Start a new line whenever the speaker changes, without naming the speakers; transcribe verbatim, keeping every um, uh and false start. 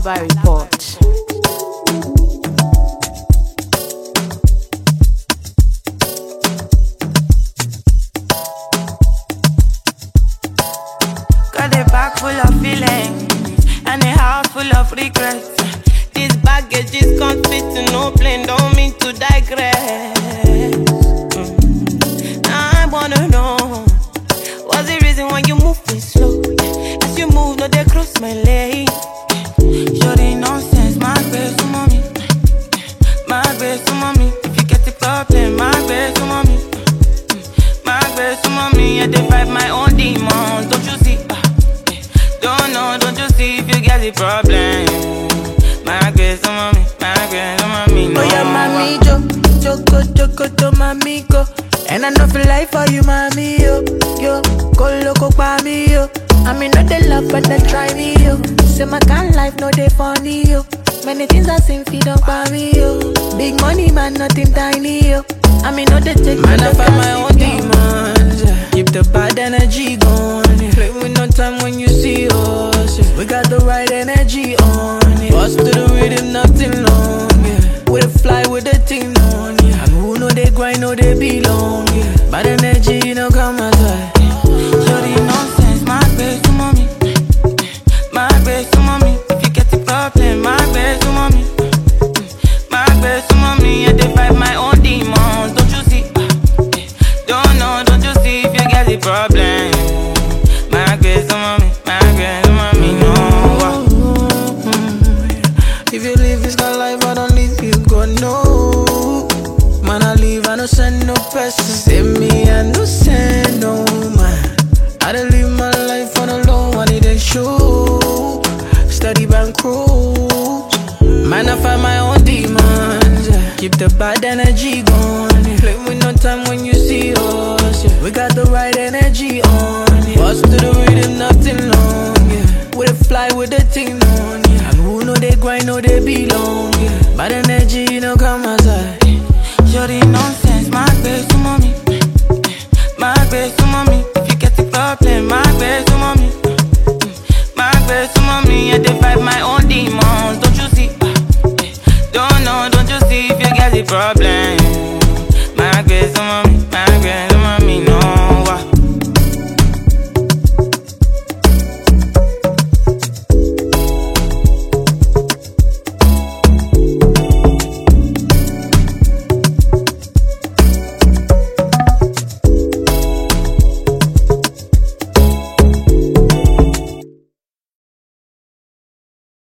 Alaba Report.
Got a bag full of feelings and a house full of regrets. This baggage is can't fit in no plane, don't mean to digress. Mm. Now I wanna know, what's the reason why you move me slow? As you move, no they cross my lane. Shorty nonsense, my best mommy, my best mommy. If you get the problem, my best mommy, my best mommy. I dey fight my own demons, don't you see? Don't know, don't you see if you get the problem? My grace, mommy, my grace, mommy. No.
Oh yeah, mami, jo, joko, joko, to mami, go. And I know for life for you, mami, yo, yo. Go loco, pa me, yo. I mean, not the love, but they try me, yo. Say my kind life, no they funny, yo. Many things I seen, feed up by me, yo. Big money, man, nothing tiny, yo. I mean, not the take,
Man, I find my own demons, yeah. Keep the bad energy going, yeah. Play with no time when you see us, yeah. We got the right energy on, yeah. Bust to the rhythm, nothing long, yeah. We the fly with the team on, yeah. And who know they grind, know they belong, yeah. Bad energy, you know, come outside. Shorty nonsense, my best mommy, my best mommy. If you get the problem, my best mommy, my best mommy. I dey fight my own demons, don't you see? Don't know, don't you see if you get the problem? My best mommy, my best mommy, no. If you live this kind of life, I don't leave you, God no. Man, I leave, I don't send no person. Send me, I no send no man. I don't live my life on a low, I need a show. Steady bank cruise. Man, I find my own demons, yeah. Keep the bad energy going, yeah. Play with no time when you see us, yeah. We got the right energy on, yeah. Bust to the rhythm, nothing long, yeah. We the fly with the team on, yeah. And who know they grind, know they belong.